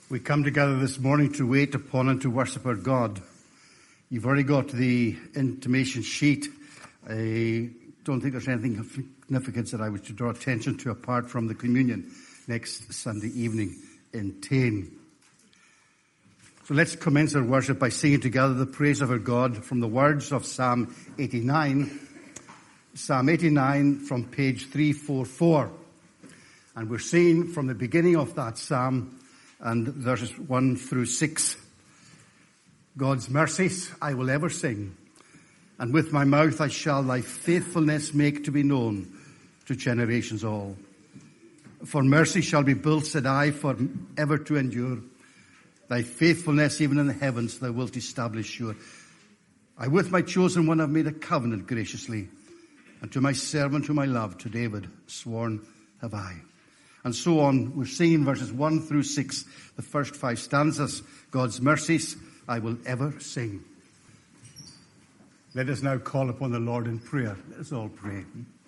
We come together this morning to wait upon and to worship our God. You've already got the intimation sheet. I don't think there's anything of significance that I was to draw attention to apart from the communion next Sunday evening in Tain. So let's commence our worship by singing together the praise of our God from the words of Psalm 89. Psalm 89 from page 344. And we're singing from the beginning of that psalm and verses 1 through 6. God's mercies I will ever sing, and with my mouth I shall thy faithfulness make to be known to generations all. For mercy shall be built, said I, for ever to endure. Thy faithfulness even in the heavens thou wilt establish sure. I with my chosen one have made a covenant graciously, and to my servant whom I love, to David, sworn have I. And so on, we're singing verses 1 through 6, the first 5 stanzas. God's mercies I will ever sing. Let us now call upon the Lord in prayer. Let us all pray.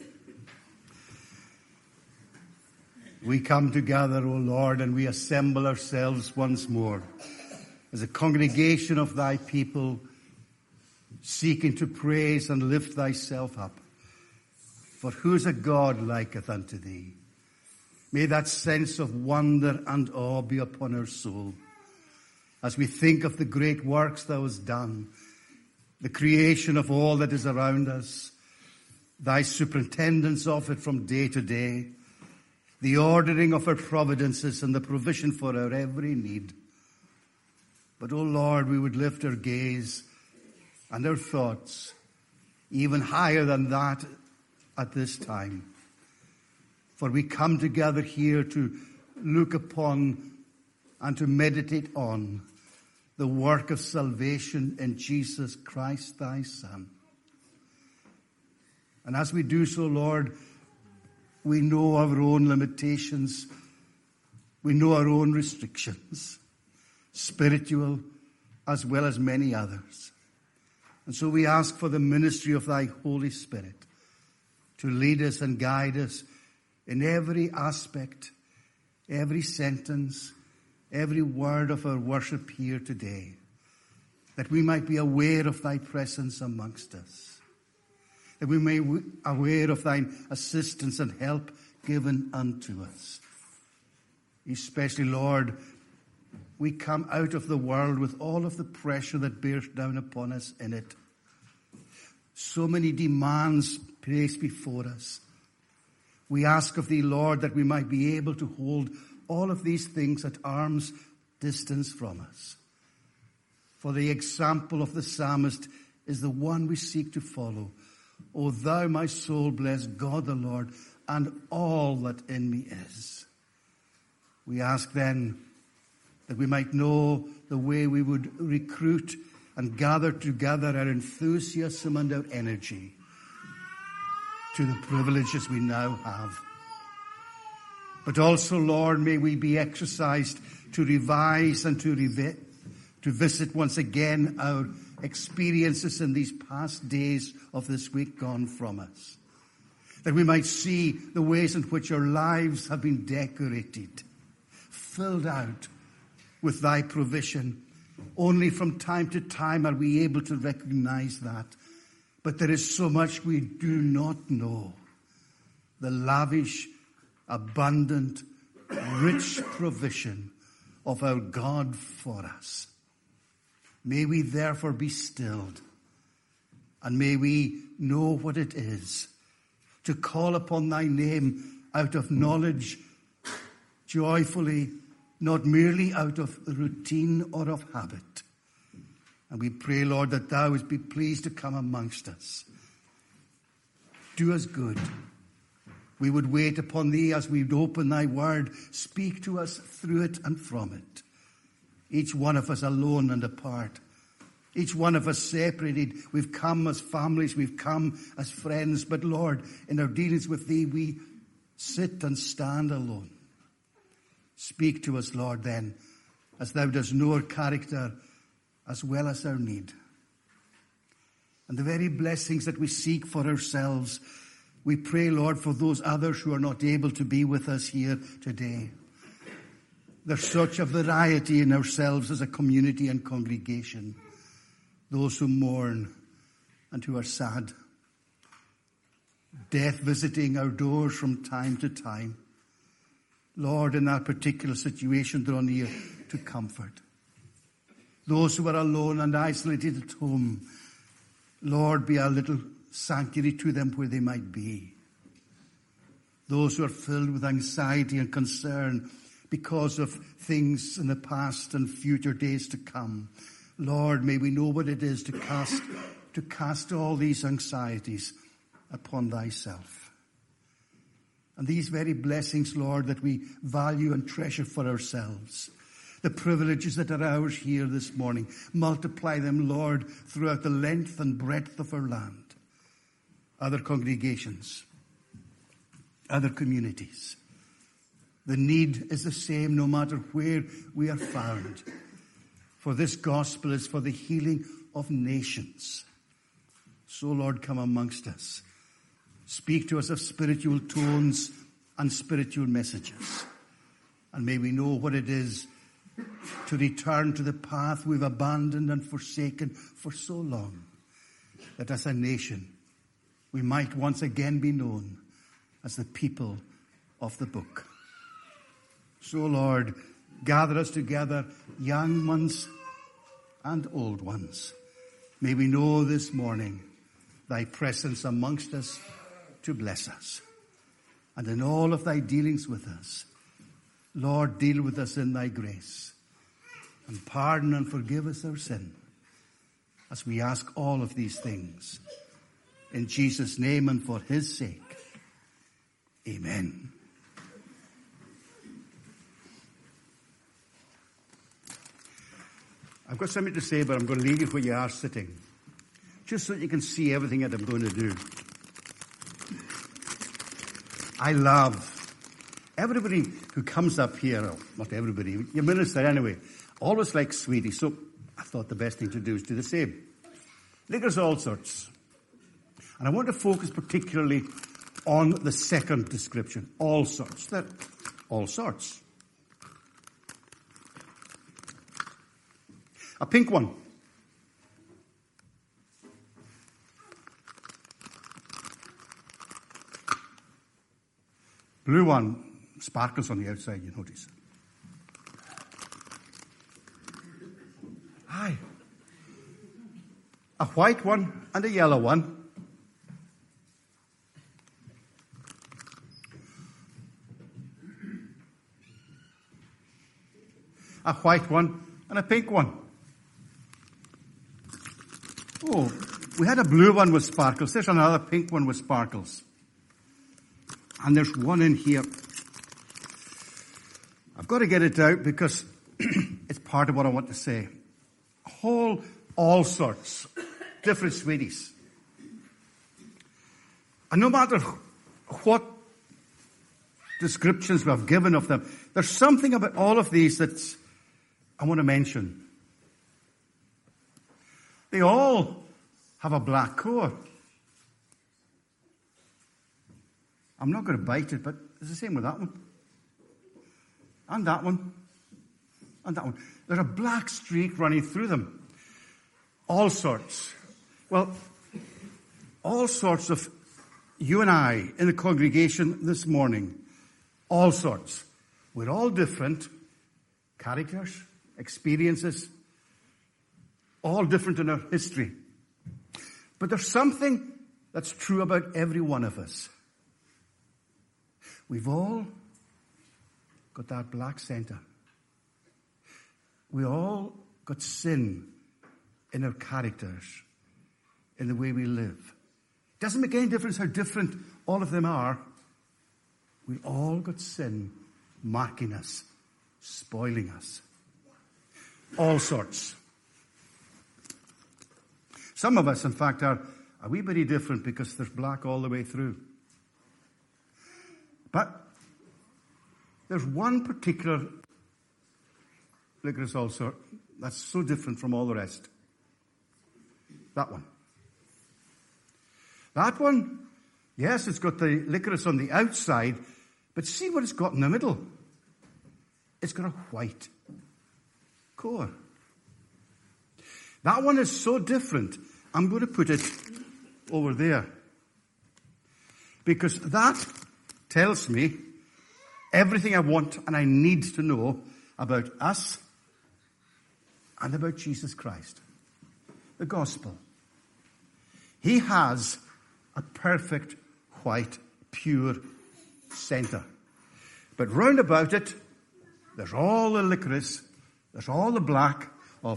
We come together, O Lord, and we assemble ourselves once more as a congregation of thy people, seeking to praise and lift thyself up. For who's a God liketh unto thee? May that sense of wonder and awe be upon our soul as we think of the great works thou hast done, the creation of all that is around us, thy superintendence of it from day to day, the ordering of our providences and the provision for our every need. But, O Lord, we would lift our gaze and our thoughts even higher than that at this time. For we come together here to look upon and to meditate on the work of salvation in Jesus Christ, thy Son. And as we do so, Lord, we know our own limitations. We know our own restrictions, spiritual as well as many others. And so we ask for the ministry of thy Holy Spirit to lead us and guide us in every aspect, every sentence, every word of our worship here today, that we might be aware of thy presence amongst us, that we may be aware of thine assistance and help given unto us. Especially, Lord, we come out of the world with all of the pressure that bears down upon us in it. So many demands placed before us. We ask of thee, Lord, that we might be able to hold all of these things at arm's distance from us. For the example of the psalmist is the one we seek to follow. O thou, my soul, bless God the Lord, and all that in me is. We ask then that we might know the way we would recruit and gather together our enthusiasm and our energy to the privileges we now have. But also, Lord, may we be exercised to revise and to visit once again our experiences in these past days of this week gone from us. That we might see the ways in which our lives have been decorated, filled out with thy provision. Only from time to time are we able to recognize that. But there is so much we do not know. The lavish, abundant, rich provision of our God for us. May we therefore be stilled, and may we know what it is to call upon thy name out of knowledge, joyfully, not merely out of routine or of habit. And we pray, Lord, that thou would be pleased to come amongst us. Do us good. We would wait upon thee as we would open thy word. Speak to us through it and from it. Each one of us alone and apart. Each one of us separated. We've come as families. We've come as friends. But Lord, in our dealings with thee, we sit and stand alone. Speak to us, Lord, then, as thou dost know our character as well as our need. And the very blessings that we seek for ourselves, we pray, Lord, for those others who are not able to be with us here today. There's such a variety in ourselves as a community and congregation. Those who mourn and who are sad. Death visiting our doors from time to time. Lord, in that particular situation, draw near to comfort. Those who are alone and isolated at home, Lord, be a little sanctuary to them where they might be. Those who are filled with anxiety and concern because of things in the past and future days to come. Lord, may we know what it is to cast all these anxieties upon thyself. And these very blessings, Lord, that we value and treasure for ourselves, the privileges that are ours here this morning, multiply them, Lord, throughout the length and breadth of our land. Other congregations, other communities. The need is the same no matter where we are found. For this gospel is for the healing of nations. So, Lord, come amongst us. Speak to us of spiritual tones and spiritual messages. And may we know what it is to return to the path we've abandoned and forsaken for so long, that as a nation we might once again be known as the people of the book. So, Lord, gather us together, young ones and old ones. May we know this morning thy presence amongst us to bless us. And in all of thy dealings with us, Lord, deal with us in thy grace and pardon and forgive us our sin, as we ask all of these things in Jesus' name and for his sake. Amen. I've got something to say, but I'm going to leave you where you are sitting, just so that you can see everything that I'm going to do. I love everybody who comes up here, or not everybody, your minister anyway, always likes sweeties, so I thought the best thing to do is do the same. Liquors all sorts. And I want to focus particularly on the second description, all sorts. They're all sorts. A pink one. Blue one, sparkles on the outside, you notice. Aye. A white one and a yellow one. A white one and a pink one. Oh, we had a blue one with sparkles. There's another pink one with sparkles. And there's one in here. I've got to get it out because it's part of what I want to say. All sorts, different sweeties. And no matter what descriptions we have given of them, there's something about all of these that I want to mention. They all have a black core. I'm not going to bite it, but it's the same with that one. And that one. And that one. There's a black streak running through them. All sorts. Well, all sorts of you and I in the congregation this morning. All sorts. We're all different. Characters, experiences, all different in our history. But there's something that's true about every one of us. We've all got that black center. We all got sin in our characters, in the way we live. Doesn't make any difference how different all of them are. We all got sin marking us, spoiling us. All sorts. Some of us, in fact, are a wee bit different because there's black all the way through. But there's one particular licorice also that's so different from all the rest. That one. That one, yes, it's got the licorice on the outside, but see what it's got in the middle. It's got a white core. That one is so different. I'm going to put it over there. Because that tells me everything I want and I need to know about us and about Jesus Christ. The gospel. He has a perfect white, pure center. But round about it, there's all the licorice, there's all the black of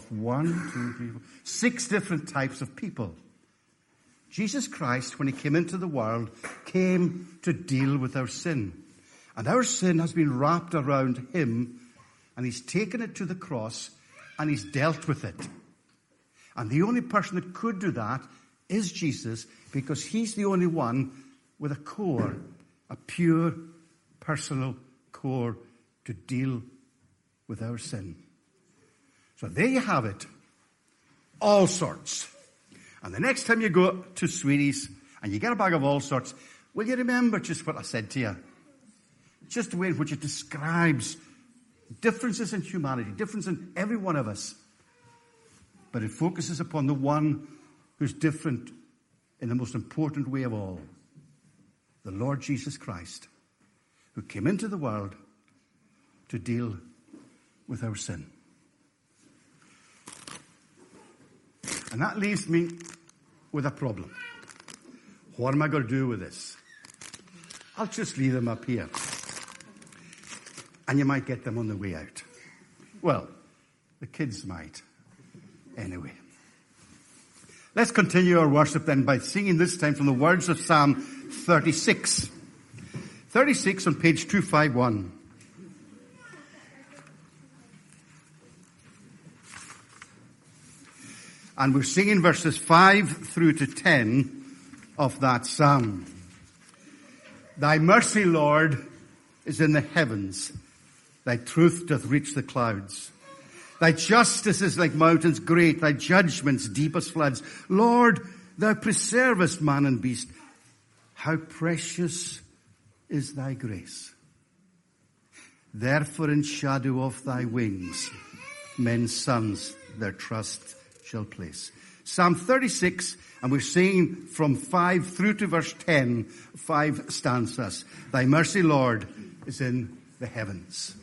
6 different types of people. Jesus Christ, when he came into the world, came to deal with our sin. And our sin has been wrapped around him, and he's taken it to the cross, and he's dealt with it. And the only person that could do that is Jesus, because he's the only one with a core, a pure, personal core to deal with our sin. So there you have it. All sorts. And the next time you go to Sweeties and you get a bag of all sorts, will you remember just what I said to you? Just the way in which it describes differences in humanity, difference in every one of us. But it focuses upon the one who's different in the most important way of all. The Lord Jesus Christ, who came into the world to deal with our sin. And that leaves me with a problem. What am I going to do with this? I'll just leave them up here. And you might get them on the way out. Well, the kids might. Anyway. Let's continue our worship then by singing this time from the words of Psalm 36. 36 on page 251. And we're singing verses 5 through to 10 of that psalm. Thy mercy, Lord, is in the heavens. Thy truth doth reach the clouds. Thy justice is like mountains great, thy judgments deep as floods. Lord, thou preservest man and beast. How precious is thy grace. Therefore in shadow of thy wings, men's sons their trust shall place. Psalm 36, and we're singing from 5 through to verse 10, 5 stanzas. Thy mercy, Lord, is in the heavens.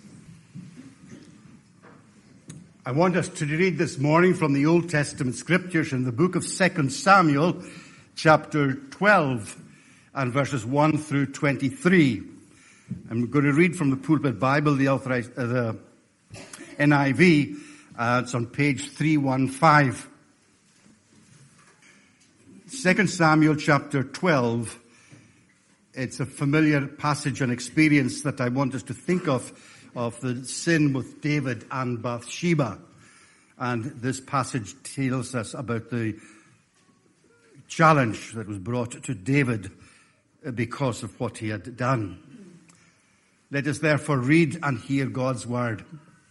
I want us to read this morning from the Old Testament scriptures in the book of 2 Samuel, chapter 12, and verses 1 through 23. I'm going to read from the Pulpit Bible, the NIV. It's on page 315. 2 Samuel chapter 12. It's a familiar passage and experience that I want us to think of the sin with David and Bathsheba. And this passage tells us about the challenge that was brought to David because of what he had done. Let us therefore read and hear God's word.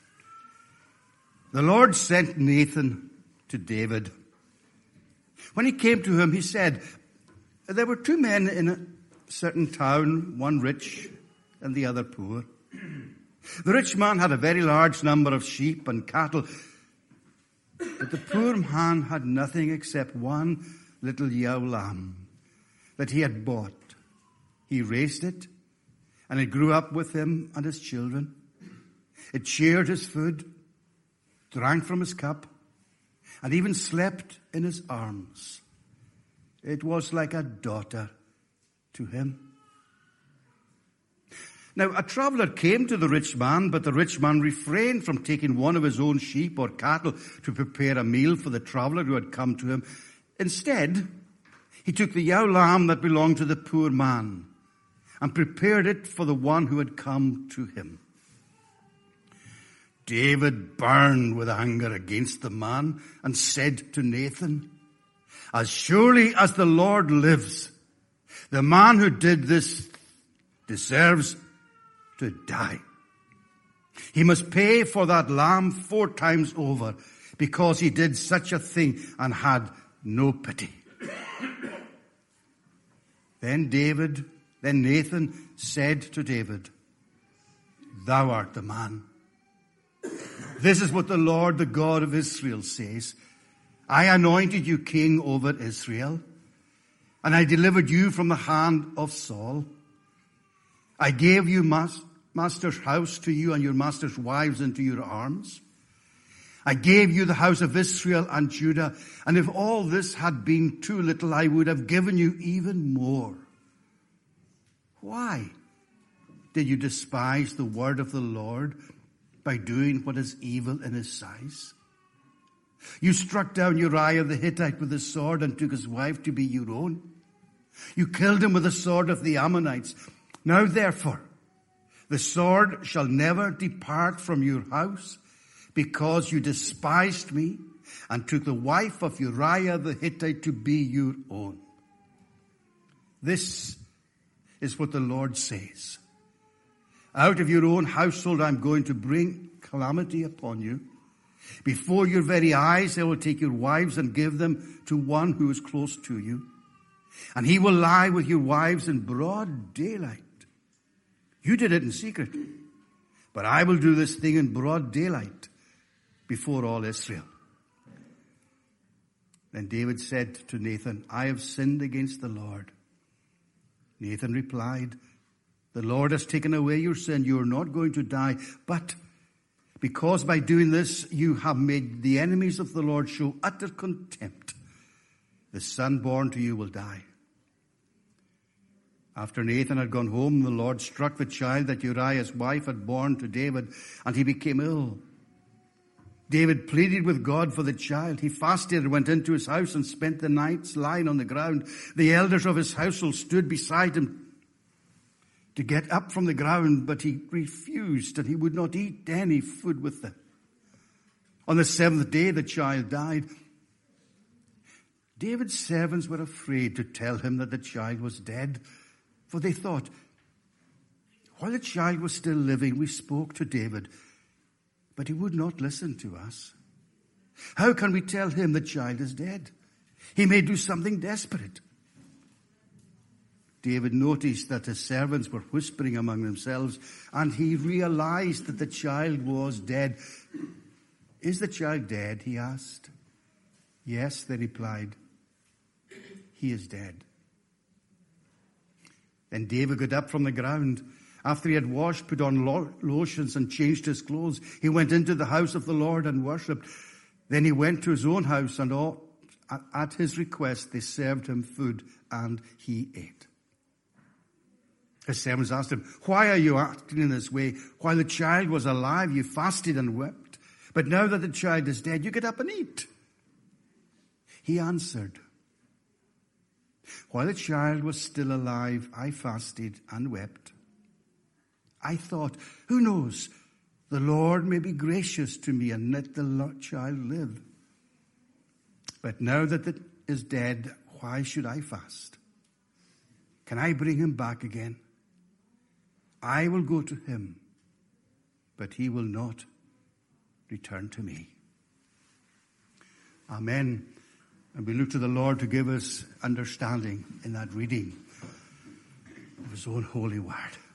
The Lord sent Nathan to David. When he came to him, he said, there were 2 men in a certain town, one rich and the other poor. The rich man had a very large number of sheep and cattle, but the poor man had nothing except one little ewe lamb that he had bought. He raised it, and it grew up with him and his children. It shared his food, drank from his cup, and even slept in his arms. It was like a daughter to him. Now, a traveler came to the rich man, but the rich man refrained from taking one of his own sheep or cattle to prepare a meal for the traveler who had come to him. Instead, he took the ewe lamb that belonged to the poor man and prepared it for the one who had come to him. David burned with anger against the man and said to Nathan, as surely as the Lord lives, the man who did this deserves to die. He must pay for that lamb 4 times over because he did such a thing and had no pity. Then Nathan said to David, thou art the man. This is what the Lord, the God of Israel, says. I anointed you king over Israel, and I delivered you from the hand of Saul. I gave you master's house to you and your master's wives into your arms. I gave you the house of Israel and Judah, and if all this had been too little, I would have given you even more. Why did you despise the word of the Lord by doing what is evil in his sight? You struck down Uriah the Hittite with a sword and took his wife to be your own. You killed him with the sword of the Ammonites. Now therefore, the sword shall never depart from your house, because you despised me and took the wife of Uriah the Hittite to be your own. This is what the Lord says. Out of your own household I'm going to bring calamity upon you. Before your very eyes I will take your wives and give them to one who is close to you. And he will lie with your wives in broad daylight. You did it in secret, but I will do this thing in broad daylight before all Israel. Then David said to Nathan, I have sinned against the Lord. Nathan replied, the Lord has taken away your sin. You are not going to die, but because by doing this you have made the enemies of the Lord show utter contempt, the son born to you will die. After Nathan had gone home, the Lord struck the child that Uriah's wife had borne to David, and he became ill. David pleaded with God for the child. He fasted and went into his house and spent the nights lying on the ground. The elders of his household stood beside him to get up from the ground, but he refused, and he would not eat any food with them. On the seventh day, the child died. David's servants were afraid to tell him that the child was dead, for they thought, while the child was still living, we spoke to David, but he would not listen to us. How can we tell him the child is dead? He may do something desperate. David noticed that his servants were whispering among themselves, and he realized that the child was dead. Is the child dead? He asked. Yes, they replied. He is dead. Then David got up from the ground. After he had washed, put on lotions, and changed his clothes, he went into the house of the Lord and worshipped. Then he went to his own house, and at his request they served him food, and he ate. His servants asked him, why are you acting in this way? While the child was alive, you fasted and wept. But now that the child is dead, you get up and eat. He answered, while the child was still alive, I fasted and wept. I thought, who knows, the Lord may be gracious to me and let the child live. But now that it is dead, why should I fast? Can I bring him back again? I will go to him, but he will not return to me. Amen. And we look to the Lord to give us understanding in that reading of his own holy word.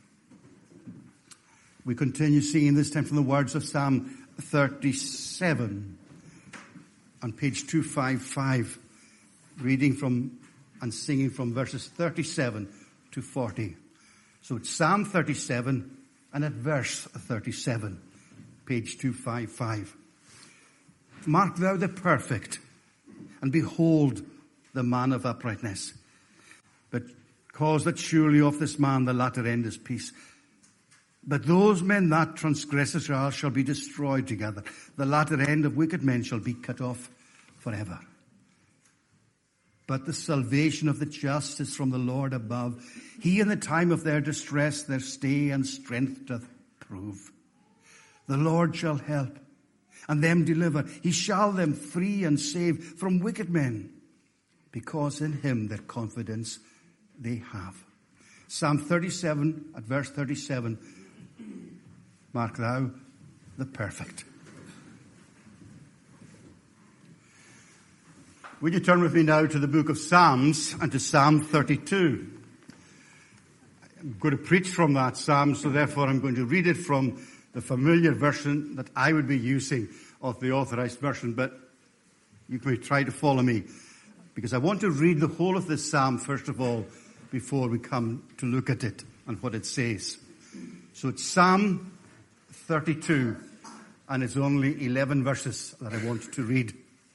We continue singing this time from the words of Psalm 37 on page 255, reading from and singing from verses 37 to 40. So it's Psalm 37 and at verse 37, page 255. Mark thou the perfect, and behold the man of uprightness. But cause that surely of this man the latter end is peace. But those men that transgressors are shall be destroyed together. The latter end of wicked men shall be cut off forever. But the salvation of the just is from the Lord above. He in the time of their distress their stay and strength doth prove. The Lord shall help and them deliver. He shall them free and save from wicked men, because in him their confidence they have. Psalm 37 at verse 37. Mark thou the perfect. Would you turn with me now to the book of Psalms and to Psalm 32? I'm going to preach from that psalm, so therefore I'm going to read it from the familiar version that I would be using of the Authorized Version, but you can try to follow me, because I want to read the whole of this psalm, first of all, before we come to look at it and what it says. So it's Psalm 32, and it's only 11 verses that I want to read.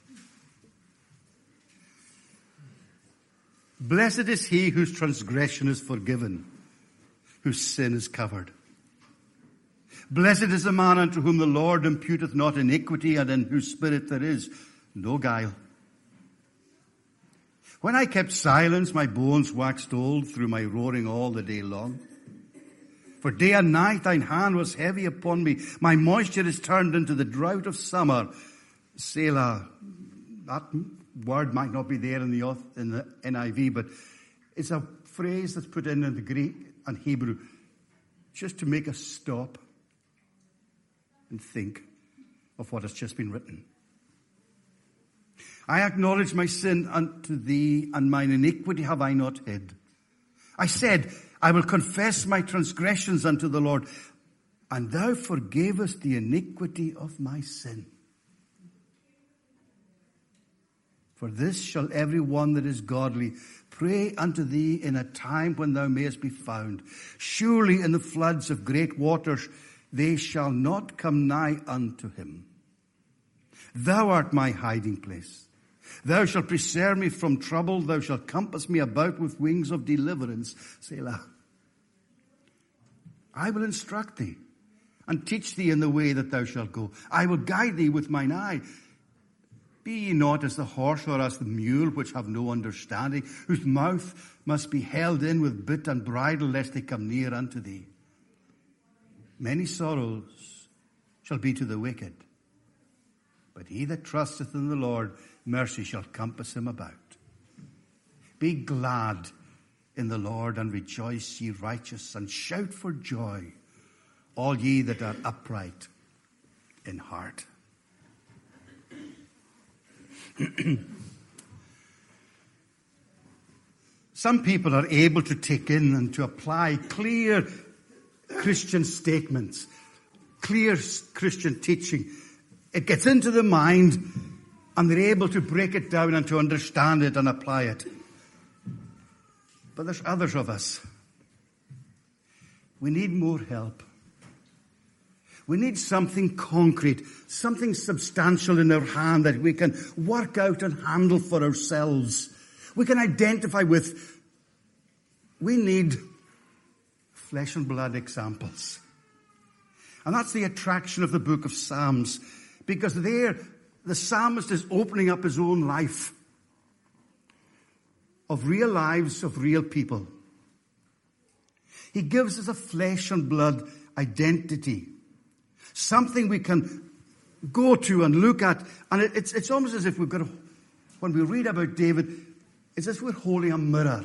Blessed is he whose transgression is forgiven, whose sin is covered. Blessed is the man unto whom the Lord imputeth not iniquity, and in whose spirit there is no guile. When I kept silence, my bones waxed old through my roaring all the day long. For day and night thine hand was heavy upon me. My moisture is turned into the drought of summer. Selah. That word might not be there in the NIV, but it's a phrase that's put in the Greek and Hebrew just to make us stop and think of what has just been written. I acknowledge my sin unto thee, and mine iniquity have I not hid. I said, I will confess my transgressions unto the Lord, and thou forgavest the iniquity of my sin. For this shall every one that is godly pray unto thee in a time when thou mayest be found. Surely in the floods of great waters they shall not come nigh unto him. Thou art my hiding place. Thou shalt preserve me from trouble. Thou shalt compass me about with wings of deliverance. Selah. I will instruct thee and teach thee in the way that thou shalt go. I will guide thee with mine eye. Be ye not as the horse or as the mule, which have no understanding, whose mouth must be held in with bit and bridle, lest they come near unto thee. Many sorrows shall be to the wicked, but he that trusteth in the Lord, mercy shall compass him about. Be glad in the Lord, and rejoice, ye righteous, and shout for joy, all ye that are upright in heart. Some people are able to take in and to apply clear Christian statements, clear Christian teaching. It gets into the mind, and they're able to break it down and to understand it and apply it. But there's others of us. We need more help. We need something concrete, something substantial in our hand that we can work out and handle for ourselves. We can identify with. We need flesh and blood examples. And that's the attraction of the book of Psalms, because there the psalmist is opening up his own life of real lives of real people. He gives us a flesh and blood identity, something we can go to and look at. And it's almost as if we've got when we read about David, it's as if we're holding a mirror.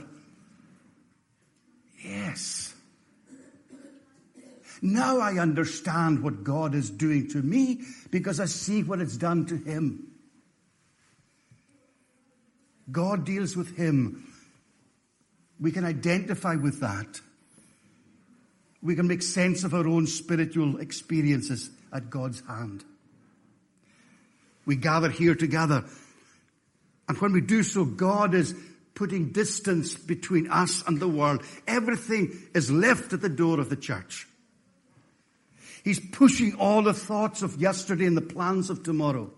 Yes. Now I understand what God is doing to me because I see what it's done to him. God deals with him. We can identify with that. We can make sense of our own spiritual experiences at God's hand. We gather here together. And when we do so, God is putting distance between us and the world. Everything is left at the door of the church. He's pushing all the thoughts of yesterday and the plans of tomorrow.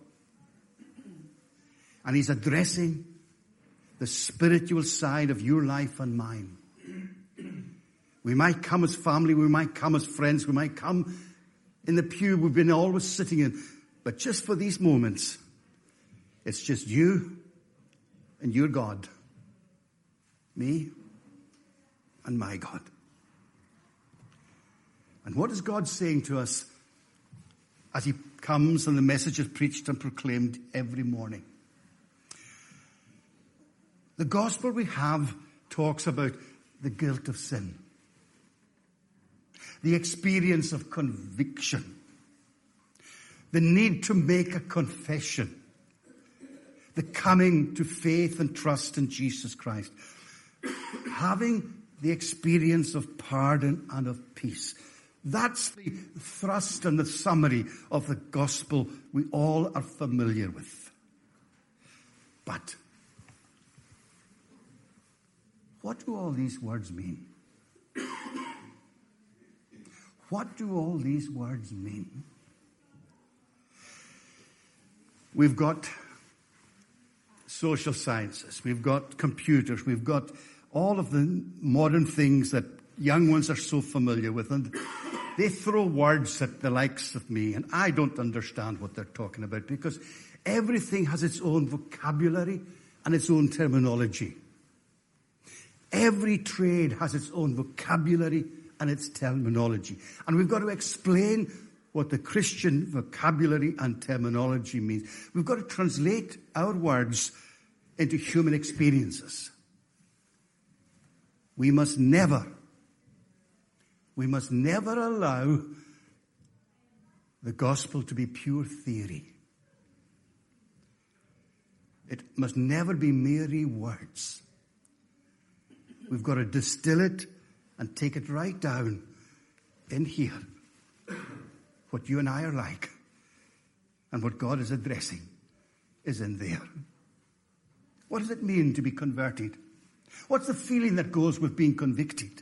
And he's addressing the spiritual side of your life and mine. We might come as family, we might come as friends, we might come in the pew we've been always sitting in. But just for these moments, it's just you and your God. Me and my God. And what is God saying to us as he comes and the message is preached and proclaimed every morning? The gospel we have talks about the guilt of sin, the experience of conviction, the need to make a confession, the coming to faith and trust in Jesus Christ, having the experience of pardon and of peace. That's the thrust and the summary of the gospel we all are familiar with. But what do all these words mean? What do all these words mean? We've got social sciences, we've got computers, we've got all of the modern things that young ones are so familiar with, and they throw words at the likes of me, and I don't understand what they're talking about, because everything has its own vocabulary and its own terminology. Every trade has its own vocabulary and its terminology. And we've got to explain what the Christian vocabulary and terminology means. We've got to translate our words into human experiences. We must never allow the gospel to be pure theory. It must never be merely words. We've got to distill it and take it right down in here. What you and I are like and what God is addressing is in there. What does it mean to be converted? What's the feeling that goes with being convicted?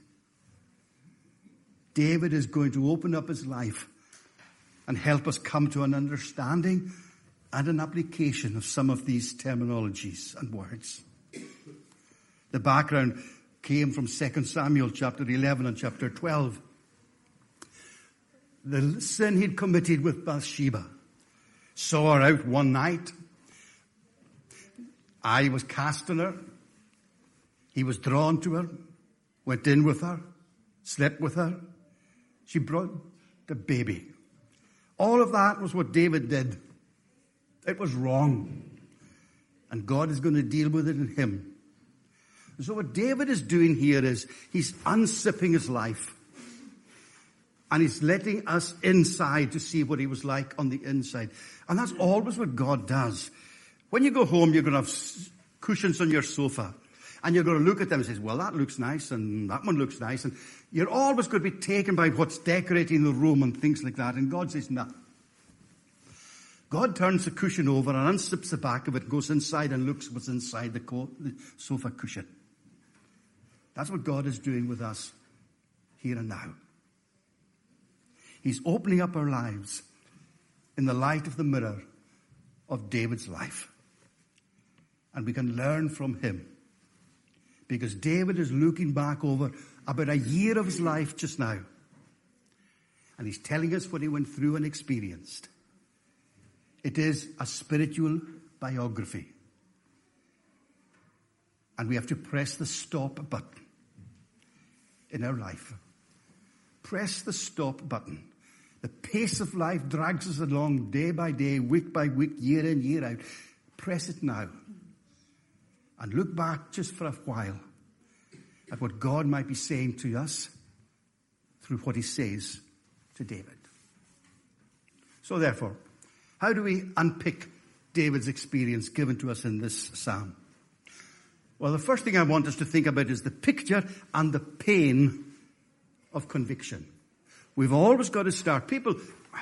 David is going to open up his life and help us come to an understanding and an application of some of these terminologies and words. The background came from 2 Samuel chapter 11 and chapter 12. The sin he'd committed with Bathsheba saw her out one night. Eye was cast on her. He was drawn to her, went in with her, slept with her. She brought the baby. All of that was what David did. It was wrong. And God is going to deal with it in him. So what David is doing here is he's unzipping his life. And he's letting us inside to see what he was like on the inside. And that's always what God does. When you go home, you're going to have cushions on your sofa. And you're going to look at them and say, well, that looks nice and that one looks nice. And you're always going to be taken by what's decorating the room and things like that. And God says, no. God turns the cushion over and unzips the back of it, goes inside and looks what's inside the sofa cushion. That's what God is doing with us here and now. He's opening up our lives in the light of the mirror of David's life. And we can learn from him. Because David is looking back over about a year of his life just now. And he's telling us what he went through and experienced. It is a spiritual biography. And we have to press the stop button in our life. Press the stop button. The pace of life drags us along day by day, week by week, year in, year out. Press it now. And look back just for a while at what God might be saying to us through what he says to David. So therefore, how do we unpick David's experience given to us in this psalm? Well, the first thing I want us to think about is the picture and the pain of conviction. We've always got to start. People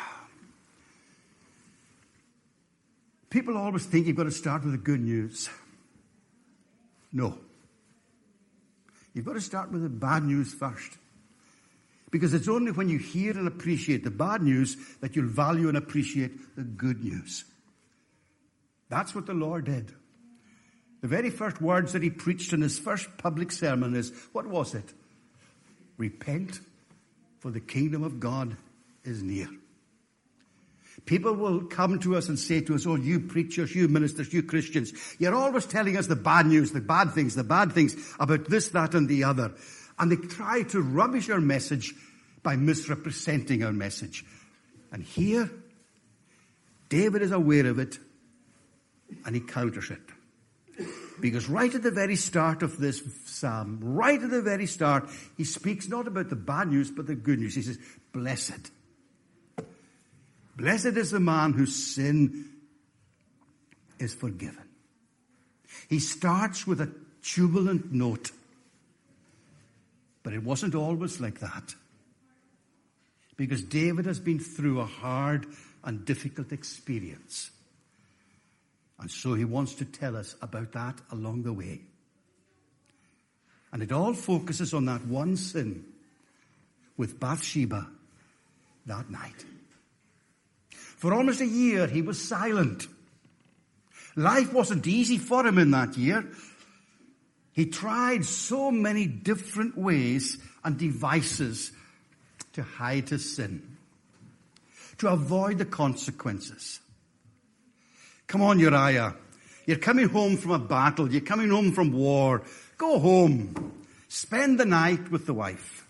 always think you've got to start with the good news. No. You've got to start with the bad news first. Because it's only when you hear and appreciate the bad news that you'll value and appreciate the good news. That's what the Lord did. The very first words that he preached in his first public sermon is, what was it? Repent, for the kingdom of God is near. People will come to us and say to us, oh, you preachers, you ministers, you Christians, you're always telling us the bad news, the bad things about this, that, and the other. And they try to rubbish our message by misrepresenting our message. And here, David is aware of it, and he counters it. Because right at the very start of this psalm, right at the very start, he speaks not about the bad news, but the good news. He says, blessed. Blessed is the man whose sin is forgiven. He starts with a jubilant note. But it wasn't always like that. because David has been through a hard and difficult experience. And so he wants to tell us about that along the way. And it all focuses on that one sin with Bathsheba that night. For almost a year, he was silent. Life wasn't easy for him in that year. He tried so many different ways and devices to hide his sin, to avoid the consequences. Come on, Uriah. You're coming home from a battle. You're coming home from war. Go home. Spend the night with the wife.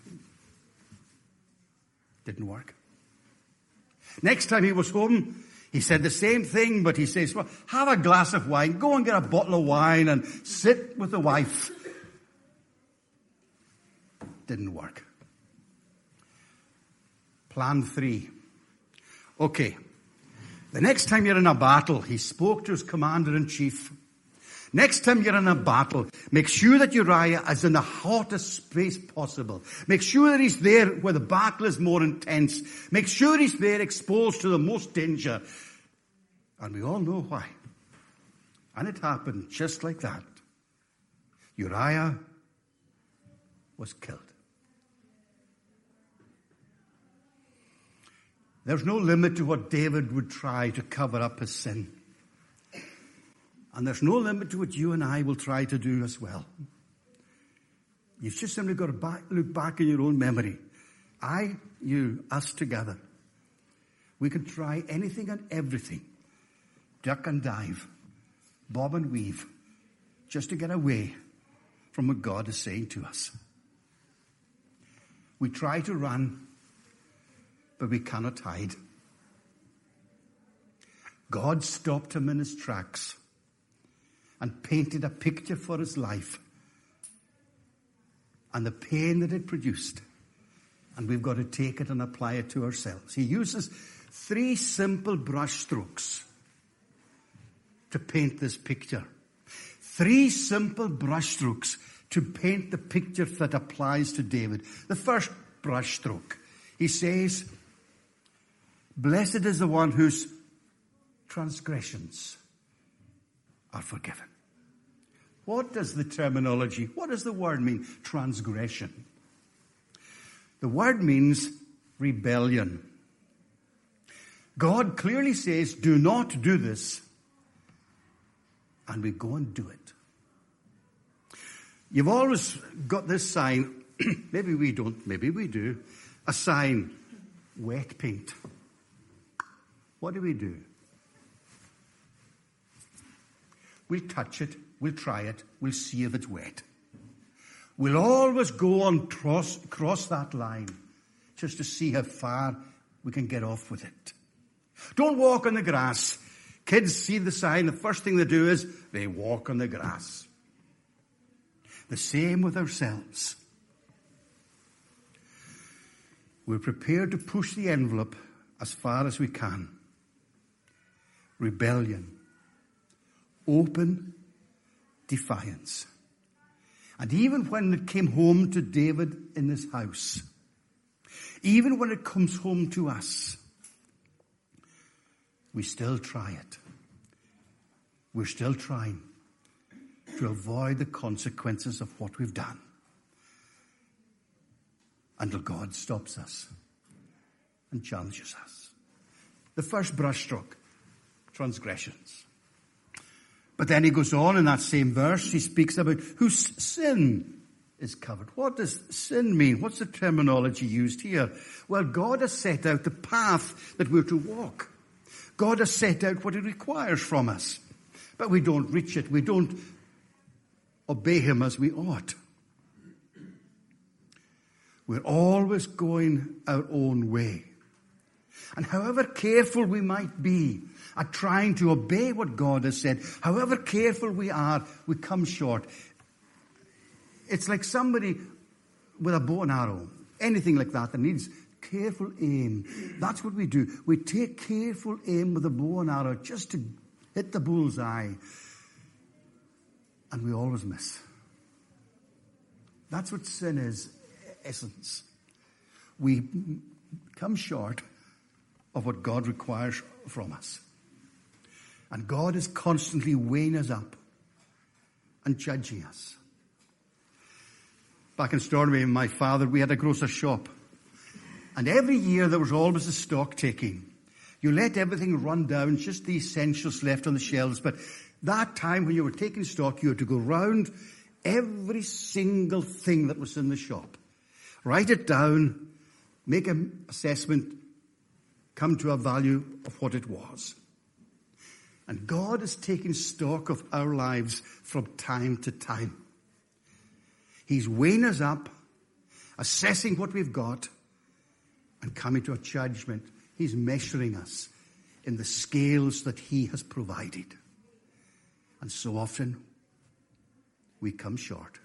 Didn't work. Next time he was home, he said the same thing, but he says, well, have a glass of wine. Go and get a bottle of wine and sit with the wife. Didn't work. Plan 3. Okay. The next time you're in a battle, he spoke to his commander-in-chief. Next time you're in a battle, make sure that Uriah is in the hottest place possible. Make sure that he's there where the battle is more intense. Make sure he's there exposed to the most danger. And we all know why. And it happened just like that. Uriah was killed. There's no limit to what David would try to cover up his sin. And there's no limit to what you and I will try to do as well. You've just simply got to look back in your own memory. I, you, us together. We can try anything and everything. Duck and dive. Bob and weave. Just to get away from what God is saying to us. We try to run, but we cannot hide. God stopped him in his tracks and painted a picture for his life and the pain that it produced. And we've got to take it and apply it to ourselves. He uses 3 simple brush strokes to paint this picture. 3 simple brush strokes to paint the picture that applies to David. The first brush stroke, he says, blessed is the one whose transgressions are forgiven. What does the terminology, what does the word mean? Transgression. The word means rebellion. God clearly says, do not do this. And we go and do it. You've always got this sign, maybe we don't, maybe we do, a sign, wet paint. What do? We'll touch it, we'll try it, we'll see if it's wet. We'll always go on cross that line just to see how far we can get off with it. Don't walk on the grass. Kids see the sign, the first thing they do is they walk on the grass. The same with ourselves. We're prepared to push the envelope as far as we can. Rebellion. Open defiance. And even when it came home to David in his house, even when it comes home to us, we still try it. We're still trying to avoid the consequences of what we've done until God stops us and challenges us. The first brushstroke, transgressions. But then he goes on in that same verse, he speaks about whose sin is covered. What does sin mean? What's the terminology used here? Well, God has set out the path that we're to walk. God has set out what he requires from us. But we don't reach it. We don't obey him as we ought. We're always going our own way. And however careful we might be at trying to obey what God has said, however careful we are, we come short. It's like somebody with a bow and arrow, anything like that needs careful aim. That's what we do. We take careful aim with a bow and arrow just to hit the bullseye. And we always miss. That's what sin is, essence. We come short of what God requires from us. And God is constantly weighing us up and judging us. Back in Stornoway, my father, we had a grocer's shop. And every year there was always a stock taking. You let everything run down, just the essentials left on the shelves. But that time when you were taking stock, you had to go round every single thing that was in the shop. Write it down, make an assessment, come to a value of what it was. And God is taking stock of our lives from time to time. He's weighing us up, assessing what we've got, and coming to a judgment. He's measuring us in the scales that he has provided. And so often, we come short.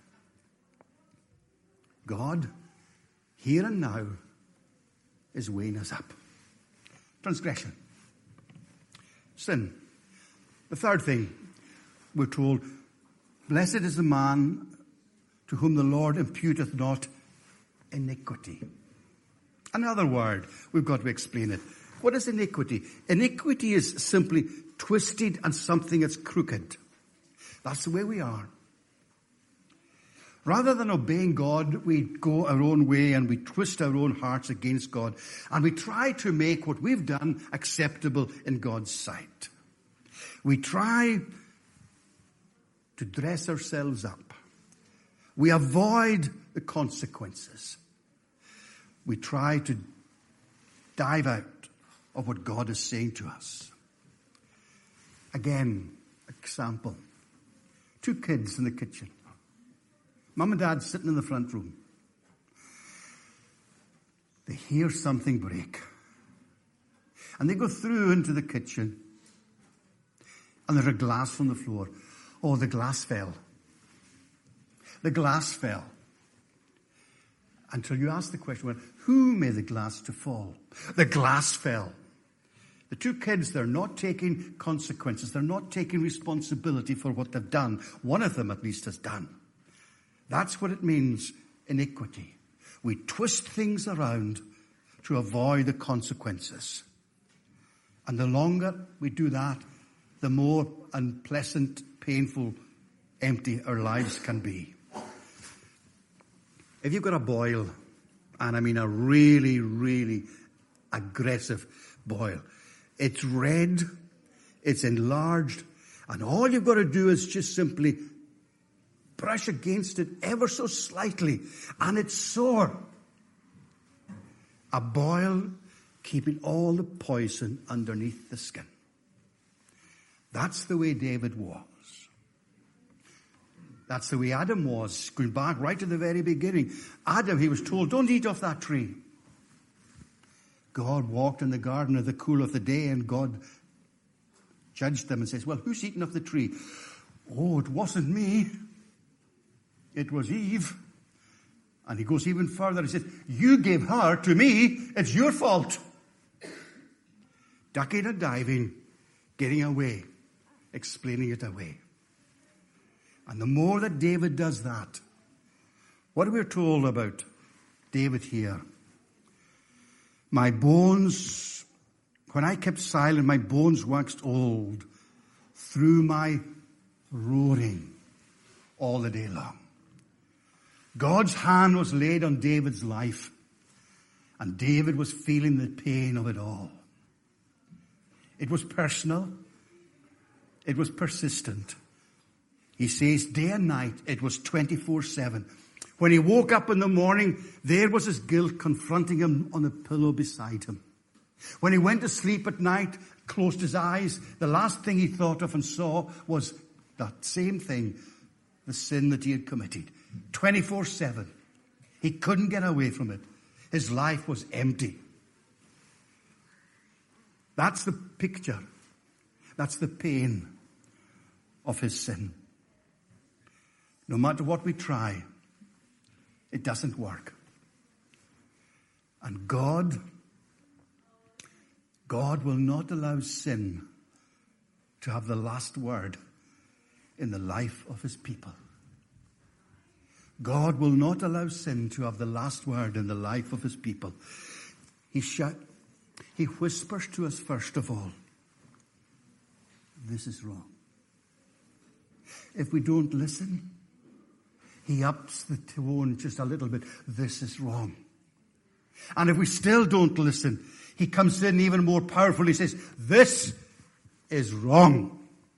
God, here and now, is weighing us up. Transgression. Sin. The third thing, we're told, blessed is the man to whom the Lord imputeth not iniquity. Another word, we've got to explain it. What is iniquity? Iniquity is simply twisted and something that's crooked. That's the way we are. Rather than obeying God, we go our own way and we twist our own hearts against God. And we try to make what we've done acceptable in God's sight. We try to dress ourselves up. We avoid the consequences. We try to dive out of what God is saying to us. Again, example. 2 kids in the kitchen. Mum and Dad sitting in the front room. They hear something break. And they go through into the kitchen. And there's a glass on the floor. Oh, the glass fell. The glass fell. Until you ask the question, well, who made the glass to fall? The glass fell. The 2 kids, they're not taking consequences. They're not taking responsibility for what they've done. One of them at least has done. That's what it means, iniquity. We twist things around to avoid the consequences. And the longer we do that, the more unpleasant, painful, empty our lives can be. If you've got a boil, and I mean a really, really aggressive boil, it's red, it's enlarged, and all you've got to do is just simply brush against it ever so slightly, and it's sore. A boil keeping all the poison underneath the skin. That's the way David was. That's the way Adam was, going back right to the very beginning. Adam, he was told, don't eat off that tree. God walked in the garden in the cool of the day, and God judged them and says, well, who's eaten off the tree? Oh, it wasn't me. It was Eve. And he goes even further. He says, you gave her to me. It's your fault. Ducking and diving, getting away, explaining it away. And the more that David does that, what are we told about David here? My bones, when I kept silent, my bones waxed old through my roaring all the day long. God's hand was laid on David's life, and David was feeling the pain of it all. It was personal. It was persistent. He says day and night, it was 24/7. When he woke up in the morning, there was his guilt confronting him on the pillow beside him. When he went to sleep at night, closed his eyes, the last thing he thought of and saw was that same thing, the sin that he had committed. 24/7. He couldn't get away from it. His life was empty. That's the picture. That's the pain of his sin. No matter what we try, it doesn't work. And God will not allow sin to have the last word in the life of his people. God will not allow sin to have the last word in the life of his people. He whispers to us first of all, this is wrong. If we don't listen, he ups the tone just a little bit. This is wrong. And if we still don't listen, he comes in even more powerfully. He says, this is wrong.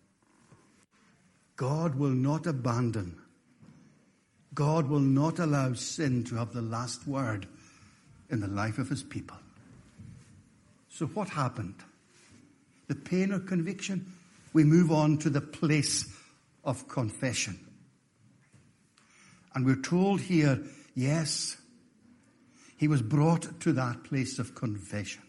God will not abandon. God will not allow sin to have the last word in the life of his people. So what happened? The pain of conviction, we move on to the place of confession. And we're told here, yes, he was brought to that place of confession.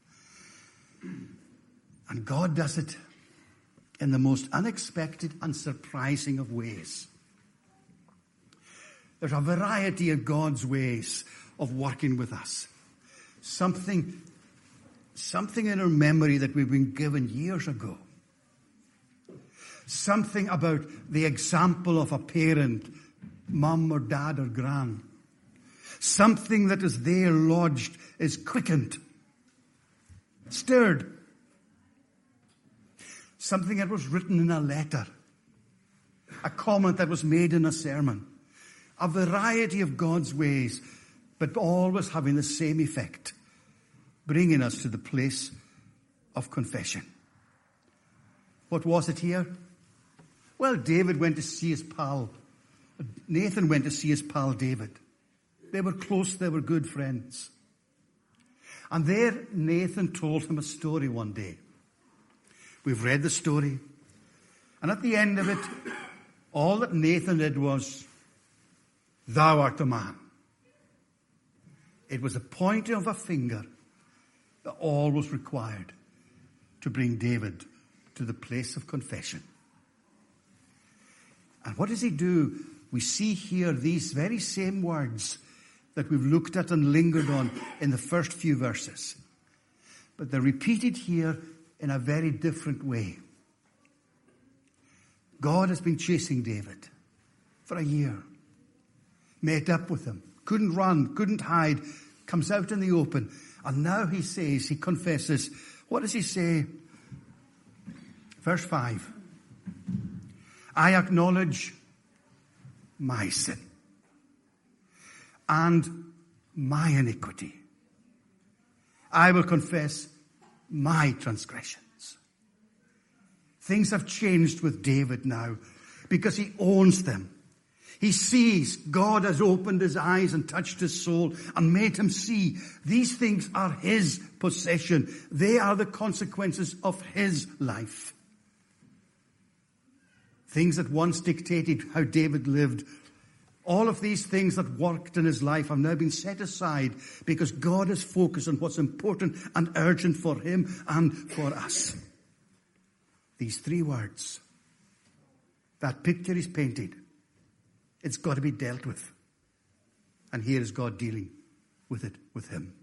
And God does it in the most unexpected and surprising of ways. There's a variety of God's ways of working with us. Something in our memory that we've been given years ago. Something about the example of a parent, mum or dad or gran. Something that is there lodged is quickened, stirred. Something that was written in a letter. A comment that was made in a sermon. A variety of God's ways, but always having the same effect, bringing us to the place of confession. What was it here? Well, David went to see his pal. Nathan went to see his pal David. They were close, they were good friends. And there Nathan told him a story one day. We've read the story. And at the end of it, all that Nathan did was, thou art the man. It was the pointing of a finger that all was required to bring David to the place of confession. And what does he do? We see here these very same words that we've looked at and lingered on in the first few verses. But they're repeated here in a very different way. God has been chasing David for a year. Met up with him. Couldn't run, couldn't hide. Comes out in the open. And now he says, he confesses. What does he say? Verse 5. I acknowledge my sin and my iniquity. I will confess my transgressions. Things have changed with David now because he owns them. He sees God has opened his eyes and touched his soul and made him see these things are his possession. They are the consequences of his life. Things that once dictated how David lived, all of these things that worked in his life have now been set aside because God is focused on what's important and urgent for him and for us. These three words, that picture is painted. It's got to be dealt with. And here is God dealing with it with him.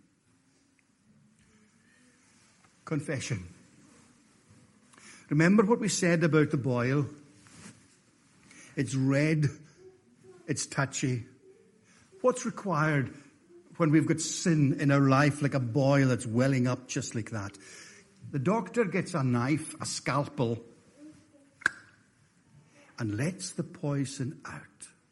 Confession. Remember what we said about the boil? It's red. It's touchy. What's required when we've got sin in our life like a boil that's welling up just like that? The doctor gets a knife, a scalpel, and lets the poison out.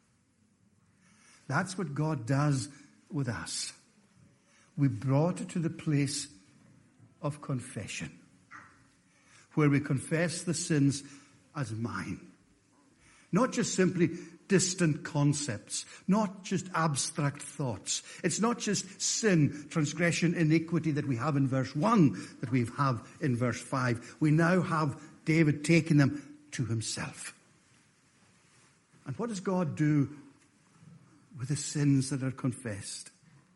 That's what God does with us. We brought it to the place of confession, where we confess the sins as mine. Not just simply distant concepts, not just abstract thoughts. It's not just sin, transgression, iniquity that we have in verse 1, that we have in verse 5. We now have David taking them to himself. And what does God do with the sins that are confessed?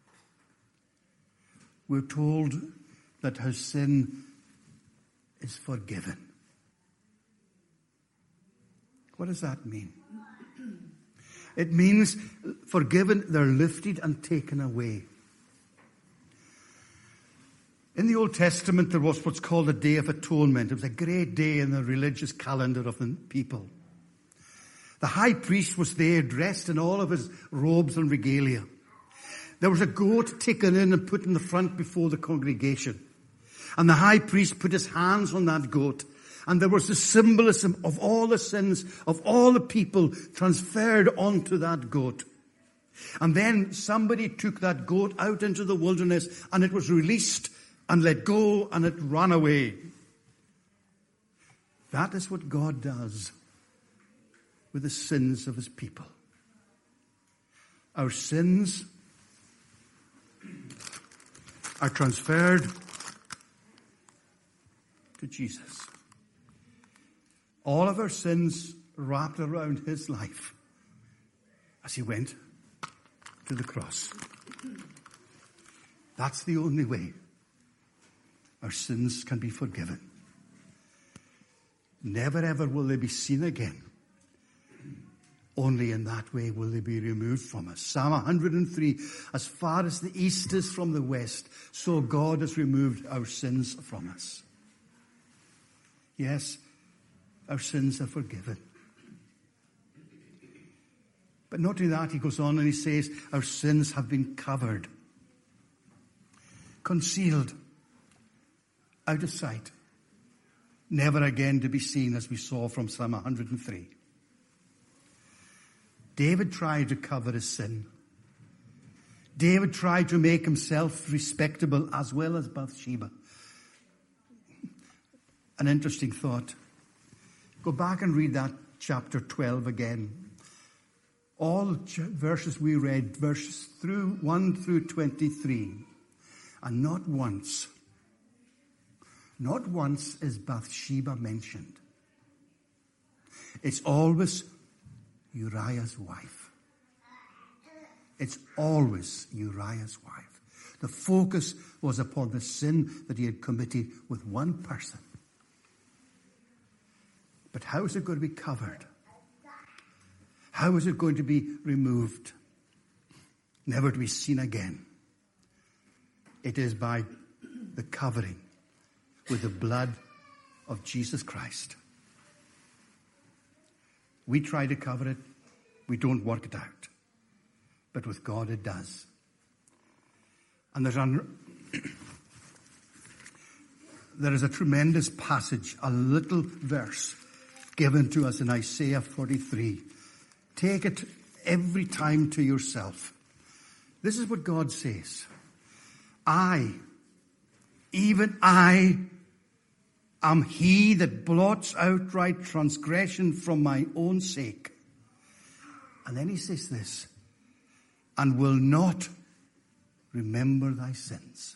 We're told that her sin is forgiven. What does that mean? It means forgiven, they're lifted and taken away. In the Old Testament, there was what's called the Day of Atonement. It was a great day in the religious calendar of the people. The high priest was there, dressed in all of his robes and regalia. There was a goat taken in and put in the front before the congregation. And the high priest put his hands on that goat. And there was the symbolism of all the sins of all the people transferred onto that goat. And then somebody took that goat out into the wilderness, and it was released and let go, and it ran away. That is what God does with the sins of his people. Our sins are transferred to Jesus. All of our sins wrapped around his life as he went to the cross. That's the only way our sins can be forgiven. Never ever will they be seen again. Only in that way will they be removed from us. Psalm 103, as far as the east is from the west, so God has removed our sins from us. Yes, our sins are forgiven. But not only that, he goes on and he says, our sins have been covered, concealed, out of sight, never again to be seen, as we saw from Psalm 103. David tried to cover his sin. David tried to make himself respectable as well as Bathsheba. An interesting thought. Go back and read that chapter 12 again. All the verses we read, verses 1 through 23. And not once is Bathsheba mentioned. It's always Uriah's wife. It's always Uriah's wife. The focus was upon the sin that he had committed with one person. But how is it going to be covered? How is it going to be removed? Never to be seen again. It is by the covering with the blood of Jesus Christ. We try to cover it. We don't work it out. But with God it does. And there is a tremendous passage, a little verse given to us in Isaiah 43. Take it every time to yourself. This is what God says. Even I, am he that blots outright transgression from my own sake. And then he says this, and will not remember thy sins.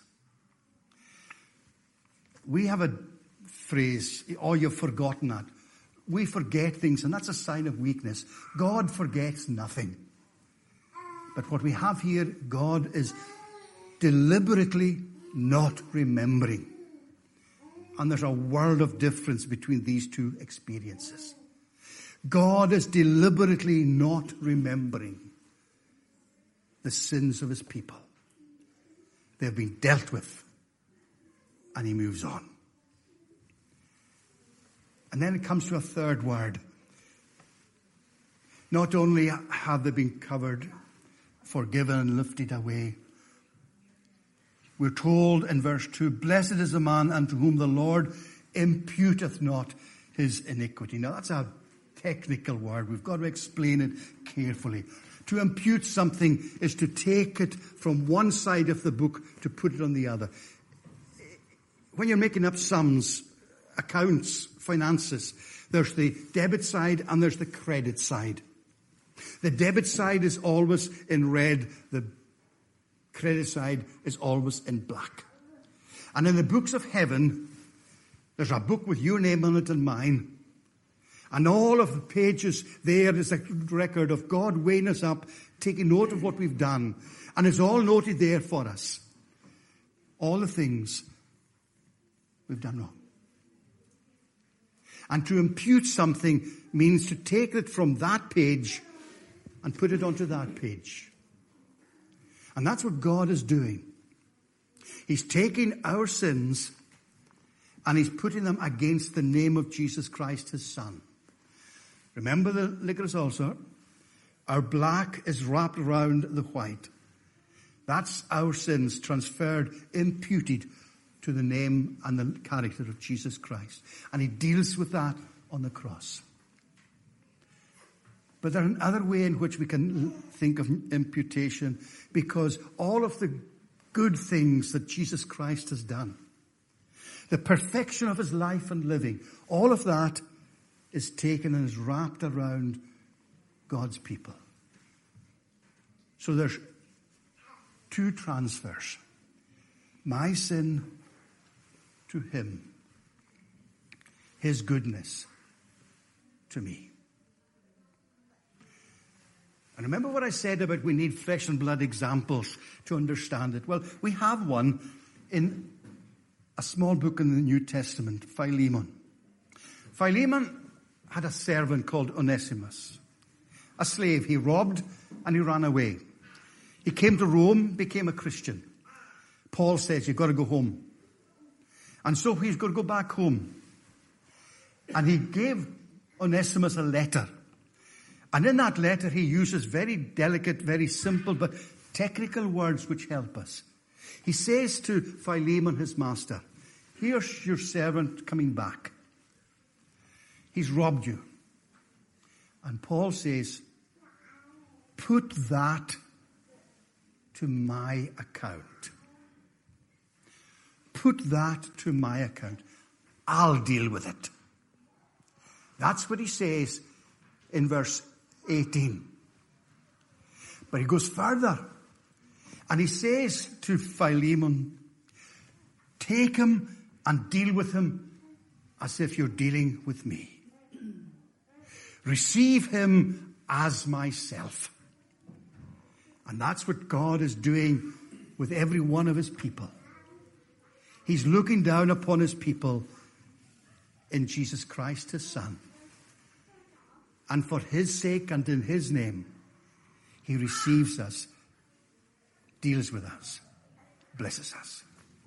We have a phrase, oh, you've forgotten that. We forget things, and that's a sign of weakness. God forgets nothing. But what we have here, God is deliberately not remembering. And there's a world of difference between these two experiences. God is deliberately not remembering the sins of his people. They've been dealt with, and he moves on. And then it comes to a third word. Not only have they been covered, forgiven, and lifted away, we're told in verse 2, blessed is the man unto whom the Lord imputeth not his iniquity. Now that's a technical word. We've got to explain it carefully. To impute something is to take it from one side of the book to put it on the other. When you're making up sums, accounts, finances, there's the debit side and there's the credit side. The debit side is always in red. The credit side is always in black. And in the books of heaven, there's a book with your name on it and mine. And all of the pages there is a record of God weighing us up, taking note of what we've done. And it's all noted there for us. All the things we've done wrong. And to impute something means to take it from that page and put it onto that page. And that's what God is doing. He's taking our sins and he's putting them against the name of Jesus Christ, his Son. Remember the licorice ulcer? Our black is wrapped around the white. That's our sins transferred, imputed to the name and the character of Jesus Christ. And he deals with that on the cross. But there's another way in which we can think of imputation, because all of the good things that Jesus Christ has done, the perfection of his life and living, all of that is taken and is wrapped around God's people. So there's two transfers. My sin to him. His goodness to me. And remember what I said about we need flesh and blood examples to understand it. Well, we have one in a small book in the New Testament, Philemon. Philemon had a servant called Onesimus, a slave. He robbed and he ran away. He came to Rome, became a Christian. Paul says, you've got to go home. And so he's got to go back home. And he gave Onesimus a letter. And in that letter, he uses very delicate, very simple, but technical words which help us. He says to Philemon, his master, here's your servant coming back. He's robbed you. And Paul says, put that to my account. Put that to my account. I'll deal with it. That's what he says in verse 18. But he goes further. And he says to Philemon, take him and deal with him as if you're dealing with me. Receive him as myself. And that's what God is doing with every one of his people. He's looking down upon his people in Jesus Christ, his Son. And for his sake and in his name, he receives us, deals with us, blesses us.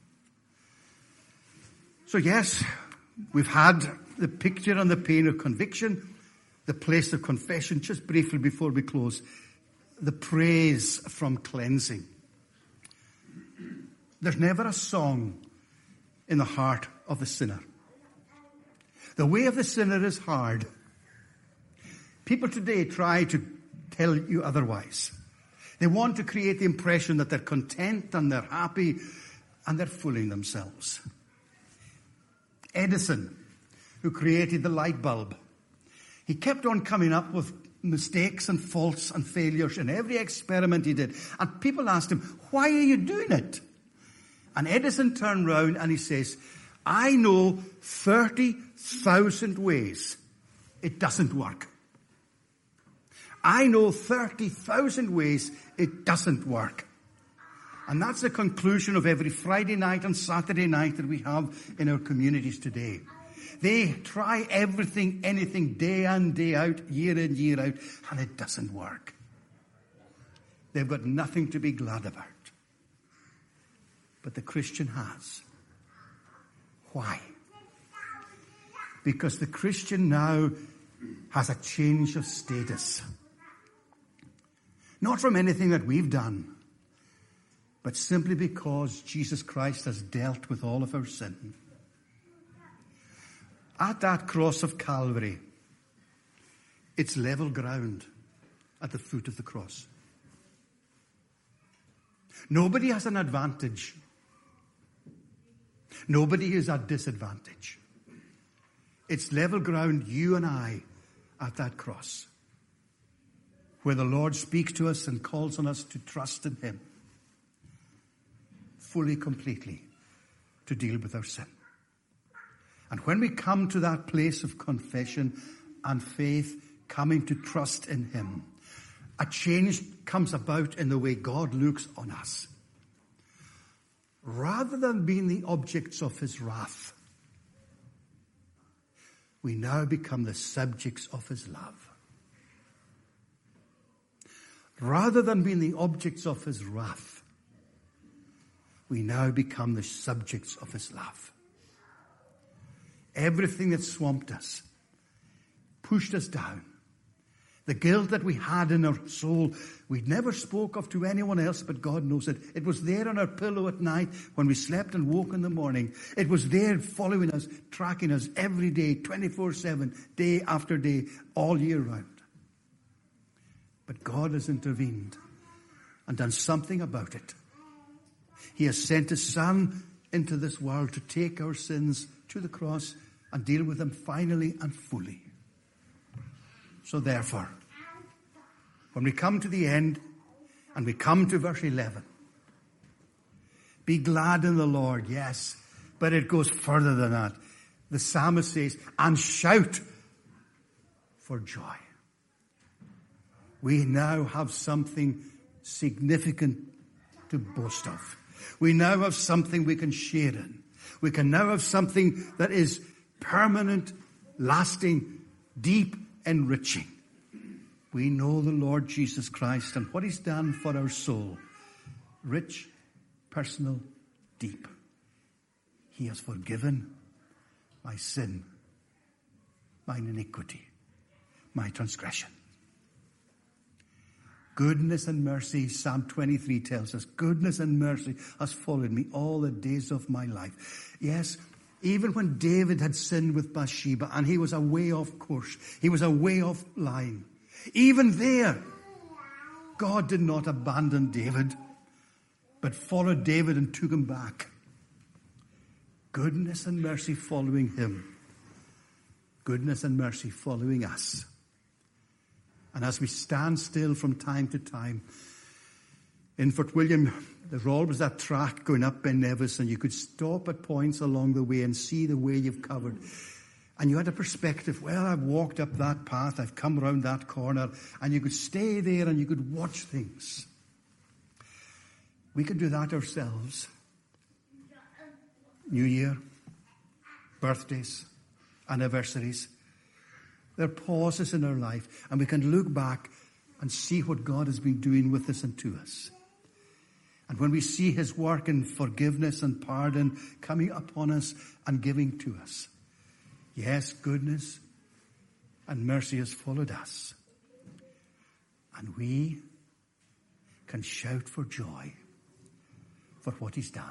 So yes, we've had the picture and the pain of conviction, the place of confession, just briefly before we close, the praise from cleansing. There's never a song in the heart of the sinner. The way of the sinner is hard. People today try to tell you otherwise. They want to create the impression that they're content and they're happy, and they're fooling themselves. Edison, who created the light bulb, he kept on coming up with mistakes and faults and failures in every experiment he did. And people asked him, why are you doing it? And Edison turned round and he says, I know 30,000 ways it doesn't work. I know 30,000 ways it doesn't work. And that's the conclusion of every Friday night and Saturday night that we have in our communities today. They try everything, anything, day in, day out, year in, year out, and it doesn't work. They've got nothing to be glad about. But the Christian has. Why? Because the Christian now has a change of status. Not from anything that we've done, but simply because Jesus Christ has dealt with all of our sin. At that cross of Calvary, it's level ground at the foot of the cross. Nobody has an advantage. Nobody is at disadvantage. It's level ground, you and I, at that cross, where the Lord speaks to us and calls on us to trust in him fully, completely, to deal with our sin. And when we come to that place of confession and faith, coming to trust in him, a change comes about in the way God looks on us. Rather than being the objects of his wrath, we now become the subjects of his love. Rather than being the objects of his wrath, we now become the subjects of his love. Everything that swamped us, pushed us down, The guilt that we had in our soul, we never spoke of to anyone else, but God knows it. It was there on our pillow at night when we slept and woke in the morning. It was there following us, tracking us every day, 24/7, day after day, all year round. But God has intervened and done something about it. He has sent His Son into this world to take our sins to the cross and deal with them finally and fully. So therefore, when we come to the end and we come to verse 11, be glad in the Lord, yes, but it goes further than that. The psalmist says, and shout for joy. We now have something significant to boast of. We now have something we can share in. We can now have something that is permanent, lasting, deep, enriching. We know the Lord Jesus Christ and what He's done for our soul. Rich, personal, deep. He has forgiven my sin, mine iniquity, my transgression. Goodness and mercy, Psalm 23 tells us, goodness and mercy has followed me all the days of my life. Yes, even when David had sinned with Bathsheba and he was away off course, he was away off line, even there, God did not abandon David, but followed David and took him back. Goodness and mercy following him. Goodness and mercy following us. And as we stand still from time to time, in Fort William, there's always that track going up Ben Nevis, and you could stop at points along the way and see the way you've covered. And you had a perspective, well, I've walked up that path, I've come around that corner, and you could stay there and you could watch things. We could do that ourselves. New Year, birthdays, anniversaries. There are pauses in our life, and we can look back and see what God has been doing with us and to us. And when we see His work in forgiveness and pardon coming upon us and giving to us, yes, goodness and mercy has followed us. And we can shout for joy for what He's done.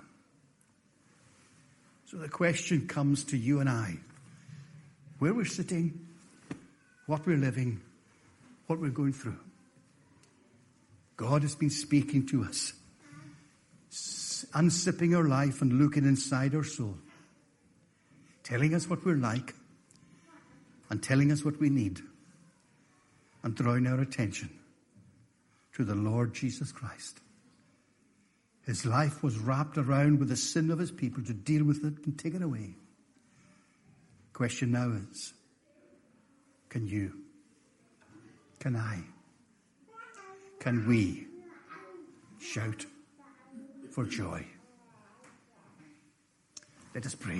So the question comes to you and I, where we're sitting, what we're living, what we're going through. God has been speaking to us, unzipping our life and looking inside our soul, telling us what we're like and telling us what we need, and drawing our attention to the Lord Jesus Christ. His life was wrapped around with the sin of His people to deal with it and take it away. The question now is, can you? Can I? Can we shout for joy? Let us pray.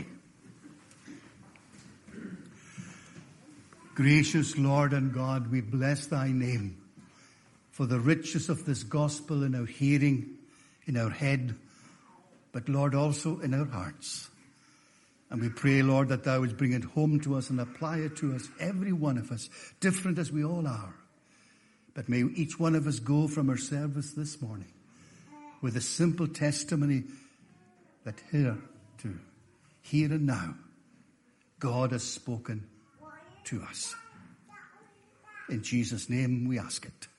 Gracious Lord and God, we bless Thy name for the riches of this gospel in our hearing, in our head, but Lord, also in our hearts. And we pray, Lord, that Thou would bring it home to us and apply it to us, every one of us, different as we all are. But may each one of us go from our service this morning with a simple testimony that here and now, God has spoken to us. In Jesus' name we ask it.